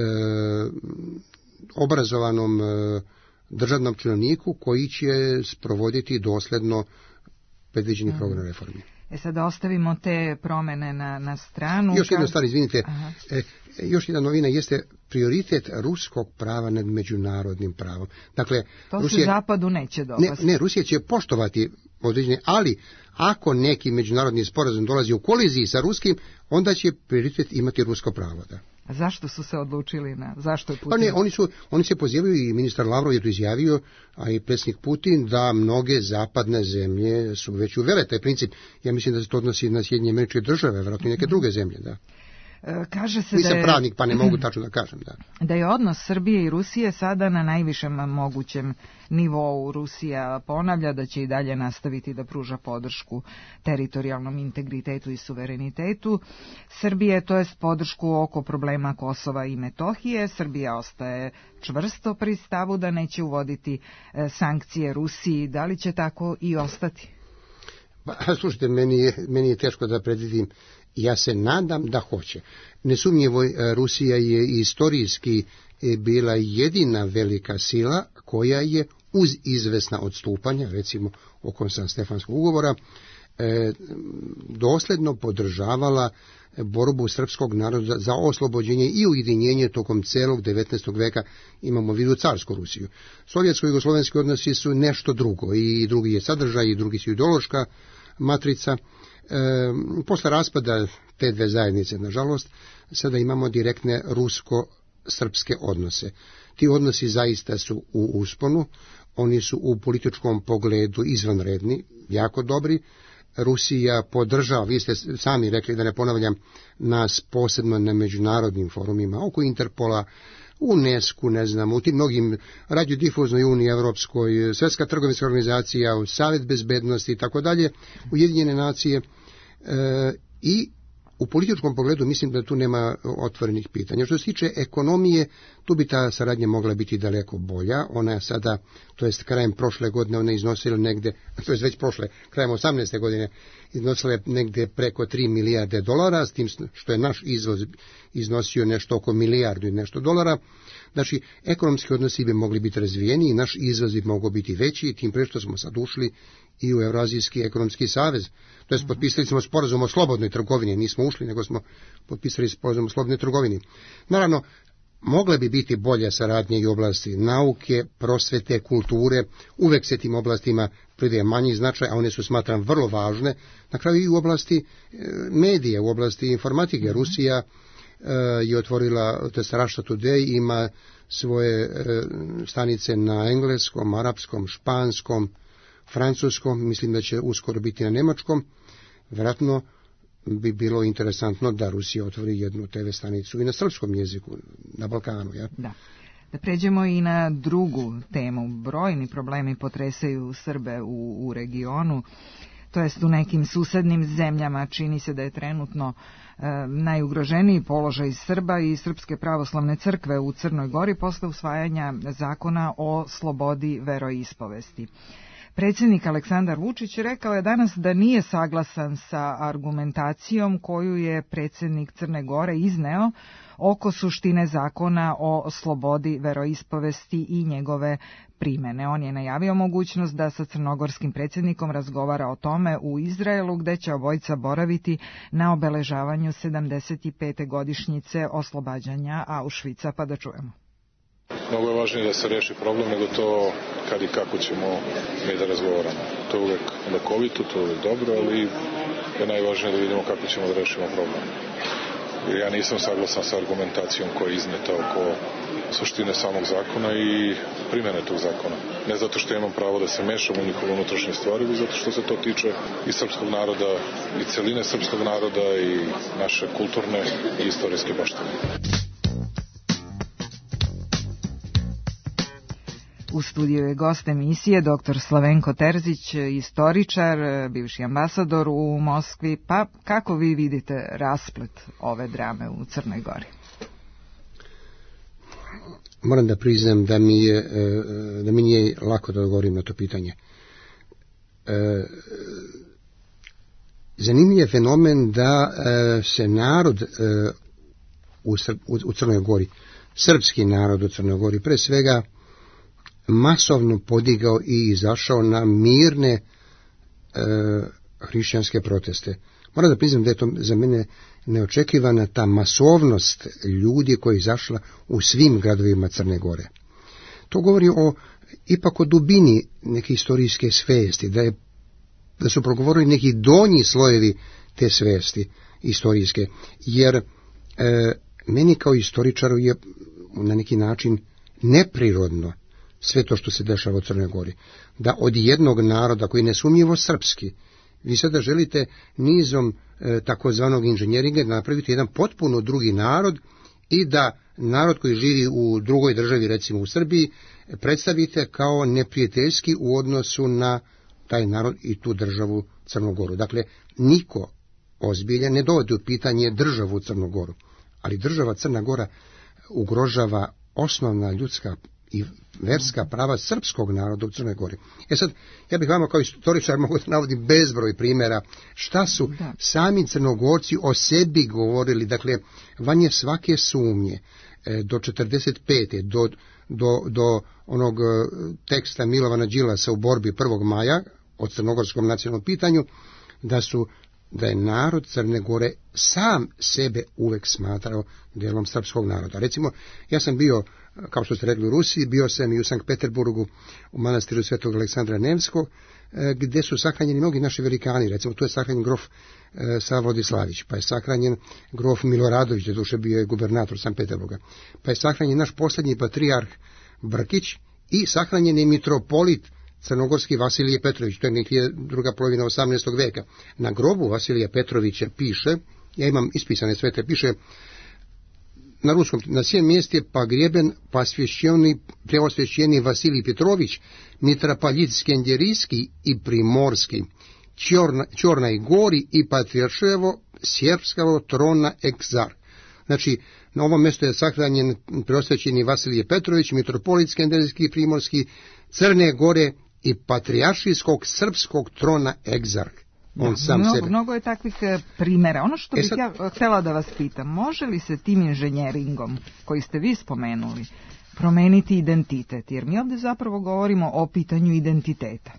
obrazovanom državnom činovniku koji će sprovoditi dosledno predviđeni program reformi. Sada ostavimo te promene na stranu. Još jedna stvar, izvinite, još jedna novina jeste prioritet ruskog prava nad međunarodnim pravom. Dakle, to Rusija, se Zapadu neće dopasti. Ne, Rusija će poštovati određene, ali ako neki međunarodni sporazum dolazi u koliziji sa ruskim, onda će prioritet imati rusko pravo. Da. A zašto su se odlučili zašto je Putin? Pa ne, oni se pozivaju i ministar Lavrov je to izjavio, a i predsjednik Putin, da mnoge zapadne zemlje su već uvele taj princip. Ja mislim da se to odnosi na Sjedinjene Američke Države, vjerojatno i neke druge zemlje, da. Kaže se Nisam pravnik, pa ne mogu tačno da kažem. Da je odnos Srbije i Rusije sada na najvišem mogućem nivou. Rusija ponavlja da će i dalje nastaviti da pruža podršku teritorijalnom integritetu i suverenitetu Srbije, to jest podršku oko problema Kosova i Metohije. Srbija ostaje čvrsto pri stavu da neće uvoditi sankcije Rusiji. Da li će tako i ostati? Pa, slušajte, meni je teško da predvidim. Ja se nadam da hoće. Nesumnjivo, Rusija je istorijski bila jedina velika sila koja je uz izvesna odstupanja, recimo oko Sanstefanskog ugovora, dosledno podržavala borbu srpskog naroda za oslobođenje i ujedinjenje tokom celog 19. veka. Imamo u vidu carsku Rusiju. Sovjetsko-jugoslovenski odnosi su nešto drugo, i drugi je sadržaj, i drugi su ideološka matrica. Posle raspada te dve zajednice, nažalost, sada imamo direktne rusko-srpske odnose. Ti odnosi zaista su u usponu, oni su u političkom pogledu izvanredni, jako dobri. Rusija podržava, vi ste sami rekli, da ne ponavljam, nas posebno na međunarodnim forumima, oko Interpola, UNESCO, ne znam, u tim mnogim radiodifuznoj uniji Evropskoj, Svjetska trgovinska organizacija, Savjet bezbednosti i tako dalje, Ujedinjene nacije, i u političkom pogledu mislim da tu nema otvorenih pitanja. Što se tiče ekonomije, tu bi ta saradnja mogla biti daleko bolja. Ona je sada, to jest krajem prošle godine, ona je iznosila negde, to jest već krajem 18. godine, iznosila je negde preko 3 milijarde dolara, s tim što je naš izvoz iznosio nešto oko milijardu i nešto dolara. Znači, ekonomski odnosi bi mogli biti razvijeni i naš izvoz bi mogao biti veći, tim pre što smo sad ušli i u Evrazijski ekonomski savez. To jest, potpisali smo sporazum o slobodnoj trgovini, nismo ušli, nego smo potpisali sporazum o slobodnoj trgovini. Naravno, mogle bi biti bolja saradnja i u oblasti nauke, prosvete, kulture, uvek se tim oblastima pridaje manji značaj, a one su, smatram, vrlo važne. Na kraju i u oblasti medija, u oblasti informatike. Rusija je otvorila, to jest Russia Today, ima svoje stanice na engleskom, arapskom, španskom, francuskom, mislim da će uskoro biti na nemačkom. Vjerojatno bi bilo interesantno da Rusija otvori jednu TV stanicu i na srpskom jeziku, na Balkanu. Ja? Da pređemo i na drugu temu. Brojni problemi potresaju Srbe u regionu, to jest u nekim susednim zemljama. Čini se da je trenutno najugroženiji položaj Srba i Srpske pravoslavne crkve u Crnoj Gori posle usvajanja zakona o slobodi veroispovesti. Predsjednik Aleksandar Vučić rekao je danas da nije saglasan sa argumentacijom koju je predsjednik Crne Gore izneo oko suštine zakona o slobodi veroispovesti i njegove primene. On je najavio mogućnost da sa crnogorskim predsjednikom razgovara o tome u Izraelu, gde će obojica boraviti na obeležavanju 75. godišnjice oslobađanja Auschwitza, pa da čujemo. Mnogo je važnije da se reši problem nego to kad i kako ćemo mi da razgovaramo. To je uvek lekovito, to je uvek dobro, ali je najvažnije da vidimo kako ćemo da rešimo problem. Ja nisam saglasan sa argumentacijom koja je izneta oko suštine samog zakona i primjene tog zakona. Ne zato što imam pravo da se mešam u njihove unutrašnje stvari, već zato što se to tiče i srpskog naroda, i celine srpskog naroda, i naše kulturne i istorijske baštine. U studiju je gost emisije dr. Slavenko Terzić, istoričar, bivši ambasador u Moskvi. Pa kako vi vidite rasplet ove drame u Crnoj Gori? Moram da priznam da mi nije lako da odgovorim na to pitanje. Zanimljiv je fenomen da se narod u Crnoj Gori, srpski narod u Crnoj Gori, pre svega masovno podigao i izašao na mirne hrišćanske proteste. Moram da priznam da je to za mene neočekivana ta masovnost ljudi koja je izašla u svim gradovima Crne Gore. To govori ipak o dubini neke istorijske svesti, da su progovorili neki donji slojevi te svesti istorijske, jer meni kao istoričaru je na neki način neprirodno sve to što se dešava u Crnoj Gori. Da od jednog naroda koji je nesumnjivo srpski, vi sada želite nizom takozvanog inženjeringa napraviti jedan potpuno drugi narod i da narod koji živi u drugoj državi, recimo u Srbiji, predstavite kao neprijateljski u odnosu na taj narod i tu državu Crnu Goru. Dakle, niko ozbiljan ne dovodi u pitanje državu Crnu Goru, ali država Crna Gora ugrožava osnovna ljudska i verska prava srpskog naroda u Crnoj Gori. Sad, ja bih vama kao istoričar mogu da navodim bezbroj primjera šta su sami Crnogorci o sebi govorili, dakle, vanje svake sumnje, do 45. do onog teksta Milovana Đilasa u borbi 1. maja o crnogorskom nacionalnom pitanju, da je narod Crne Gore sam sebe uvek smatrao delom srpskog naroda. Recimo, ja sam bio, kao što ste rekli, u Rusiji, bio sam i u Sankt Peterburgu u manastiru Svetog Aleksandra Nevskog, gde su sahranjeni mnogi naši velikani. Recimo, tu je sahranjen grof Sava Vladislavić, pa je sahranjen grof Miloradović, doduše bio je gubernator Sankt Peterburga, pa je sahranjen naš poslednji patrijarh Brkić i sahranjen je mitropolit crnogorski Vasilije Petrović, to je druga polovina 18. veka. Na grobu Vasilija Petrovića piše, ja imam ispisane sve te, piše na ruskom, na sjem mjeste pogreben preosvješćeni Vasilij Petrović, mitropolit Skenderijski i Primorski, Čornaj Gori i Patrijarševo Sjerpskog trona egzar. Znači, na ovom mjestu je sahranjen preosvećeni Vasilije Petrović, mitropolit Skenderijski i Primorski, Crne Gore i patrijaršijskog srpskog trona egzarh. Mnogo je takvih primjera. Ono što bih ja htjela da vas pitam, može li se tim inženjeringom koji ste vi spomenuli promeniti identitet? Jer mi ovdje zapravo govorimo o pitanju identiteta.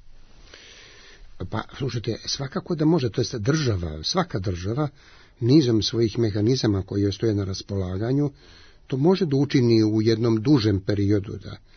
Pa, slušajte, svakako da može, to je svaka država nizom svojih mehanizama koji joj stoje na raspolaganju, to može da učini u jednom dužem periodu.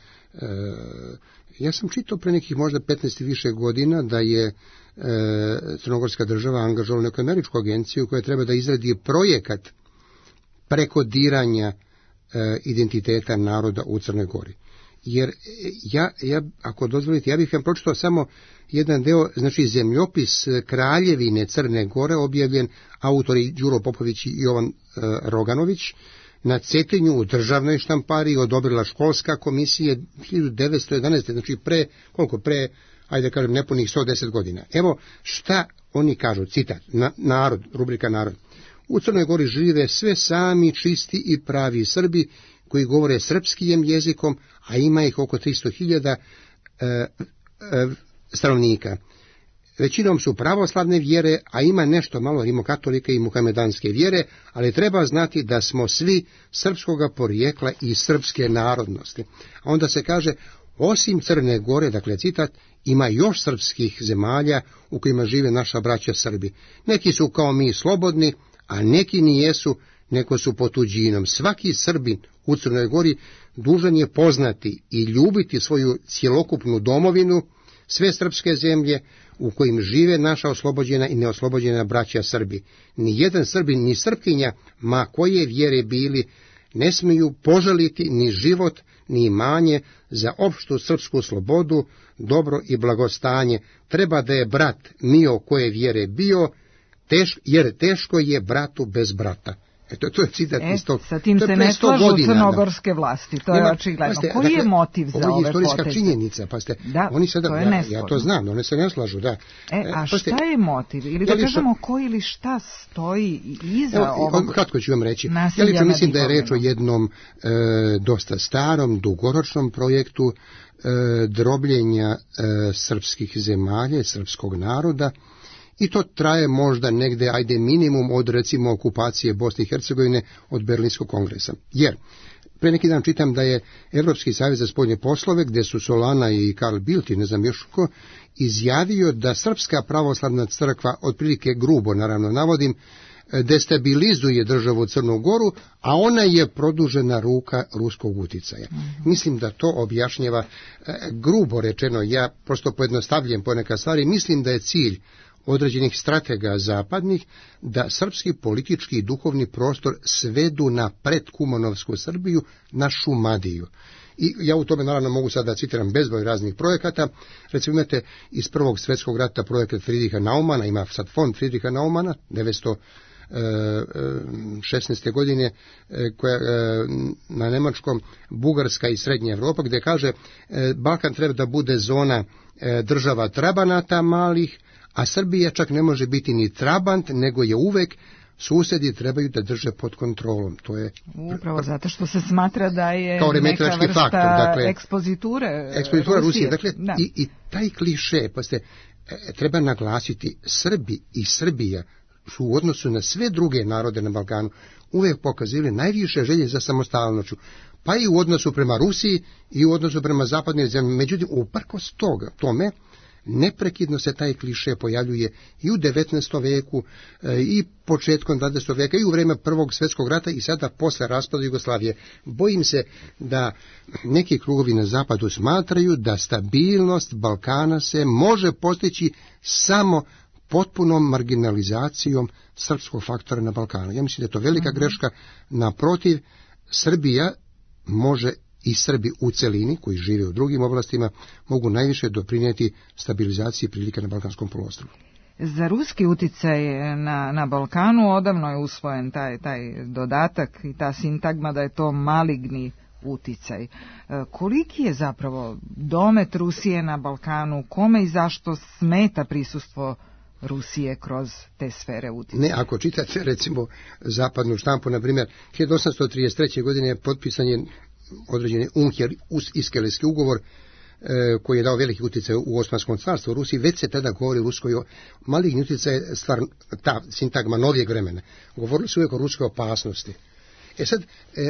Ja sam čitao pre nekih možda 15 i više godina da je crnogorska država angažovala neku američku agenciju koja treba da izradi projekat prekodiranja identiteta naroda u Crnoj Gori. Jer ja ako dozvolite, ja bih vam pročitao samo jedan deo, znači zemljopis Kraljevine Crne Gore, objavljen autori Đuro Popović i Jovan Roganović, na Cetinju u državnoj štampariji odobrila školska komisija 1911. Znači pre, ajde kažem, nepunih 110 godina. Evo šta oni kažu, citat, narod, rubrika narod. U Crnoj Gori žive sve sami, čisti i pravi Srbi koji govore srpskim jezikom, a ima ih oko 300.000 stanovnika. Većinom su pravoslavne vjere, a ima nešto malo rimokatolika i muhamedanske vjere, ali treba znati da smo svi srpskoga porijekla i srpske narodnosti. A onda se kaže, osim Crne Gore, dakle citat, ima još srpskih zemalja u kojima žive naša braća Srbi. Neki su kao mi slobodni, a neki nijesu, neko su pod tuđinom. Svaki Srbin u Crnoj Gori dužan je poznati i ljubiti svoju cjelokupnu domovinu, sve srpske zemlje u kojim žive naša oslobođena i neoslobođena braća Srbi. Ni jedan Srbin ni Srpkinja, ma koje vjere bili, ne smiju požaliti ni život, ni imanje za opštu srpsku slobodu, dobro i blagostanje. Treba da je brat mio koje vjere bio, jer teško je bratu bez brata. To je citat iz tog. Sa tim se ne slažu crnogorske vlasti, to je očigledno. Koji je motiv za ove poteze? Ovo je istorijska činjenica, oni sada, to je nesporno. Ja to znam, one se ne slažu, da. A šta je motiv? Ili da kažemo koji ili šta stoji iza ovog? Kratko ću vam reći. Ja lično mislim da je reč o jednom dosta starom, dugoročnom projektu drobljenja srpskih zemalja, srpskog naroda, i to traje možda negde, minimum od recimo okupacije Bosne i Hercegovine od Berlinskog kongresa. Jer, pre neki dan čitam da je Evropski savez za spoljne poslove, gde su Solana i Karl Bildt, ne znam još ko, izjavio da Srpska pravoslavna crkva, otprilike grubo naravno navodim, destabilizuje državu Crnu Goru, a ona je produžena ruka ruskog uticaja. Mislim da to objašnjava, grubo rečeno, ja prosto pojednostavljujem ponekad stvari, mislim da je cilj određenih stratega zapadnih da srpski politički i duhovni prostor svedu na predkumanovsku Srbiju, na Šumadiju. I ja u tome naravno mogu sada da citiram bezbroj raznih projekata. Recimo imate iz Prvog svjetskog rata projekat Friedricha Naumana, ima sad fond Friedricha Naumana, 1916. godine, koja na nemačkom Bugarska i Srednja Evropa, gdje kaže Balkan treba da bude zona država trabanata malih, a Srbija čak ne može biti ni trabant, nego je uvek susjedi trebaju da drže pod kontrolom. To je upravo zato što se smatra da je kao neka vrsta faktor, dakle, ekspozitura Rusije. Dakle, i taj kliše, treba naglasiti, Srbi i Srbija su u odnosu na sve druge narode na Balkanu uvek pokazivali najviše želje za samostalnošću, pa i u odnosu prema Rusiji i u odnosu prema zapadnim zemljama. Međutim, uprkos tome, neprekidno se taj kliše pojavljuje i u 19. veku i početkom 20. veka i u vreme Prvog svjetskog rata i sada posle raspada Jugoslavije. Bojim se da neki krugovi na zapadu smatraju da stabilnost Balkana se može postići samo potpunom marginalizacijom srpskog faktora na Balkanu. Ja mislim da je to velika greška. Naprotiv, Srbija može i Srbi u celini, koji žive u drugim oblastima, mogu najviše doprinijeti stabilizaciji prilika na Balkanskom poluostrvu. Za ruski uticaj na Balkanu odavno je usvojen taj dodatak i ta sintagma da je to maligni uticaj. Koliki je zapravo domet Rusije na Balkanu, kome i zašto smeta prisustvo Rusije kroz te sfere uticaja? Ne, ako čitate recimo zapadnu štampu, na primjer, 1833. godine potpisan je određeni Unher-Iskelski ugovor koji je dao veliki utjecaj u Osmanskom carstvu u Rusiji. Već se tada govori o ruskoj maligni utjecaj, stvar, ta sintagma novijeg vremena. Govorili su uvijek o ruskoj opasnosti. Sad,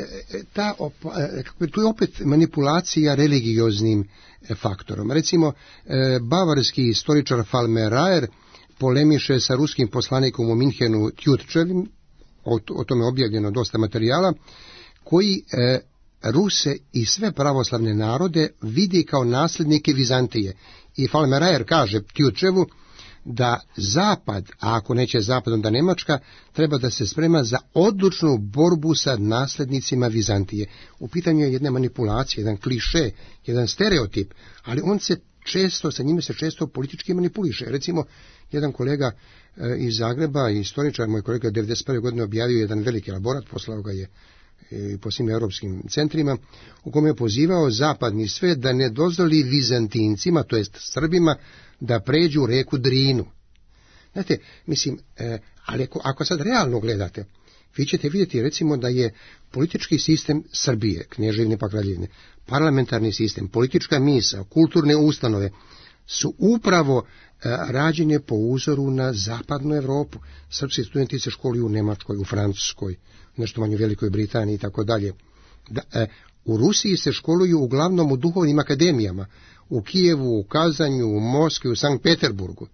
tu je opet manipulacija religioznim faktorom. Recimo, bavarski istoričar Falmeraer polemiše sa ruskim poslanikom u Minhenu Tjutčevim, o tome je objavljeno dosta materijala, koji Ruse i sve pravoslavne narode vidi kao nasljednike Vizantije. I Falmeraer kaže Tjutčevu da Zapad, a ako neće Zapad onda Nemačka, treba da se sprema za odlučnu borbu sa nasljednicima Vizantije. U pitanju je jedna manipulacija, jedan kliše, jedan stereotip, ali sa njime se često politički manipuliše. Recimo, jedan kolega iz Zagreba, istoričar, moj kolega 1991. godine objavio jedan veliki elaborat, poslao ga je po svim europskim centrima, u kome je pozivao zapadni svet da ne dozvoli Vizantincima, to jest Srbima, da pređu reku Drinu. Znate, mislim, ali ako sad realno gledate, vi ćete vidjeti recimo da je politički sistem Srbije, kneževine pa kraljevine, parlamentarni sistem, politička misao, kulturne ustanove su upravo rađene po uzoru na zapadnu Evropu. Srpski studenti se školuju u Nemačkoj, u Francuskoj, nešto manje u Velikoj Britaniji i tako dalje. U Rusiji se školuju uglavnom u duhovnim akademijama, u Kijevu, u Kazanju, u Moskvi, u Sankt Peterburgu.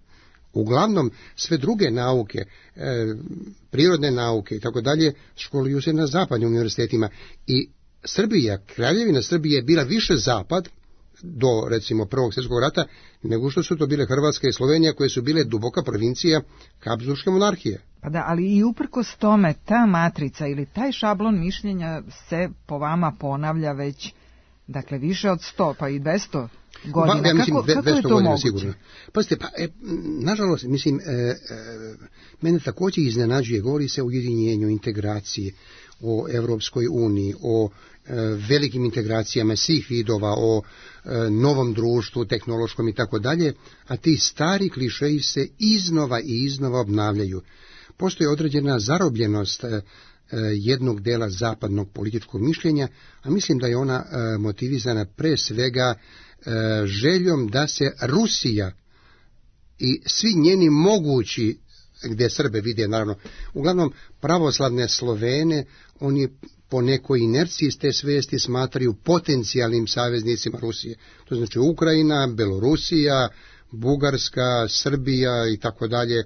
Uglavnom, sve druge nauke, prirodne nauke i tako dalje, školuju se na zapadnim univerzitetima. I Srbija, Kraljevina Srbije je bila više zapad, do recimo Prvog svjetskog rata, nego što su to bile Hrvatska i Slovenija, koje su bile duboka provincija Habsburške monarhije. Pa da, ali i uprkos tome ta matrica ili taj šablon mišljenja se po vama ponavlja već, dakle, više od 100 pa i 200 godina. Ja mislim, kako je to moguće? Sigurno. Pazite, nažalost, mislim, mene također iznenađuje, govori se o ujedinjenju, integraciji, o Evropskoj uniji, o velikim integracijama svih vidova, o novom društvu, tehnološkom i tako dalje, a ti stari klišeji se iznova i iznova obnavljaju. Postoji određena zarobljenost jednog dela zapadnog političkog mišljenja, a mislim da je ona motivizana pre svega željom da se Rusija i svi njeni mogući, gdje Srbe vide naravno, uglavnom pravoslavne Slovene, oni po nekoj inerciji iz te svijesti smatraju potencijalnim saveznicima Rusije. To znači Ukrajina, Belorusija, Bugarska, Srbija i tako dalje.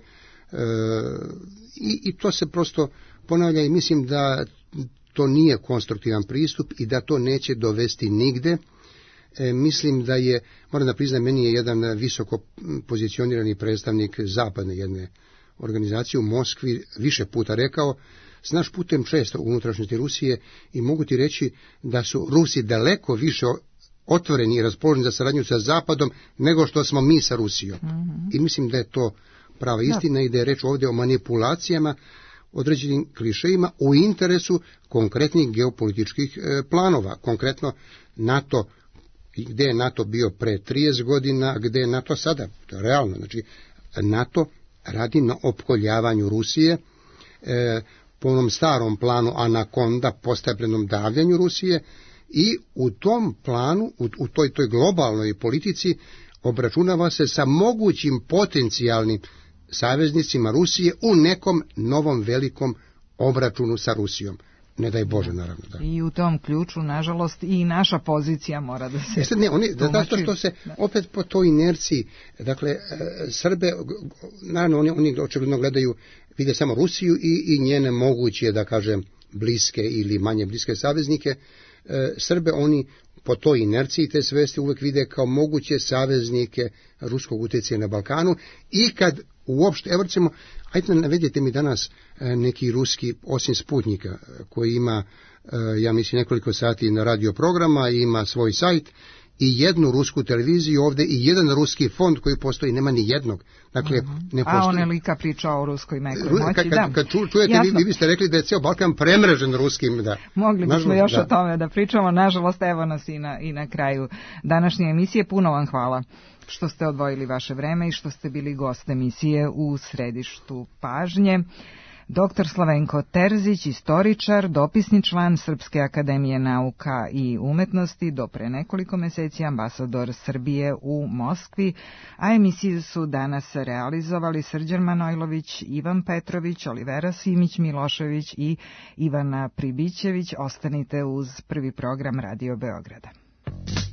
I to se prosto ponavlja i mislim da to nije konstruktivan pristup i da to neće dovesti nigde. Mislim da je, moram da priznam, meni je jedan visoko pozicionirani predstavnik zapadne jedne organizacije u Moskvi više puta rekao, znaš, putem često u unutrašnjosti Rusije i mogu ti reći da su Rusi daleko više otvoreni i raspoloženi za saradnju sa Zapadom nego što smo mi sa Rusijom. Mm-hmm. I mislim da je to prava istina i da je reč ovdje o manipulacijama, određenim klišejima u interesu konkretnih geopolitičkih planova. Konkretno NATO, gdje je NATO bio pre 30 godina, gdje je NATO sada. To je realno. Znači, NATO radi na opkoljavanju Rusije, po onom starom planu Anakonda, postepenom davljanju Rusije, i u tom planu, u toj globalnoj politici obračunava se sa mogućim potencijalnim saveznicima Rusije u nekom novom velikom obračunu sa Rusijom. Ne daj Bože, naravno. Da. I u tom ključu, nažalost, i naša pozicija mora da se zato što se opet po toj inerciji, dakle, Srbe, naravno, oni očigledno gledaju, vide samo Rusiju i njene moguće, da kažem, bliske ili manje bliske saveznike. Srbe oni po toj inerciji te svesti uvek vide kao moguće saveznike ruskog utjecaja na Balkanu i kad uopšte, evo recimo, ajde navedite mi danas neki ruski, osim Sputnika, koji ima, ja mislim, nekoliko sati na radio programa, ima svoj sajt i jednu rusku televiziju ovdje i jedan ruski fond koji postoji, nema ni jednog. Dakle, ne postoji. A on je lika pričao o ruskoj mekoj moći, Kad čujete, vi biste rekli da je cijel Balkan premrežen ruskim. Da. Mogli bismo još o tome da pričamo, nažalost, evo nas i na kraju današnje emisije. Puno vam hvala što ste odvojili vaše vreme i što ste bili gost emisije u središtu pažnje. Dr. Slavenko Terzić, istoričar, dopisni član Srpske akademije nauka i umetnosti, do pre nekoliko meseci ambasador Srbije u Moskvi, a emisiju su danas realizovali Srđan Manojlović, Ivan Petrović, Olivera Simić Milošević i Ivana Pribićević. Ostanite uz prvi program Radio Beograda.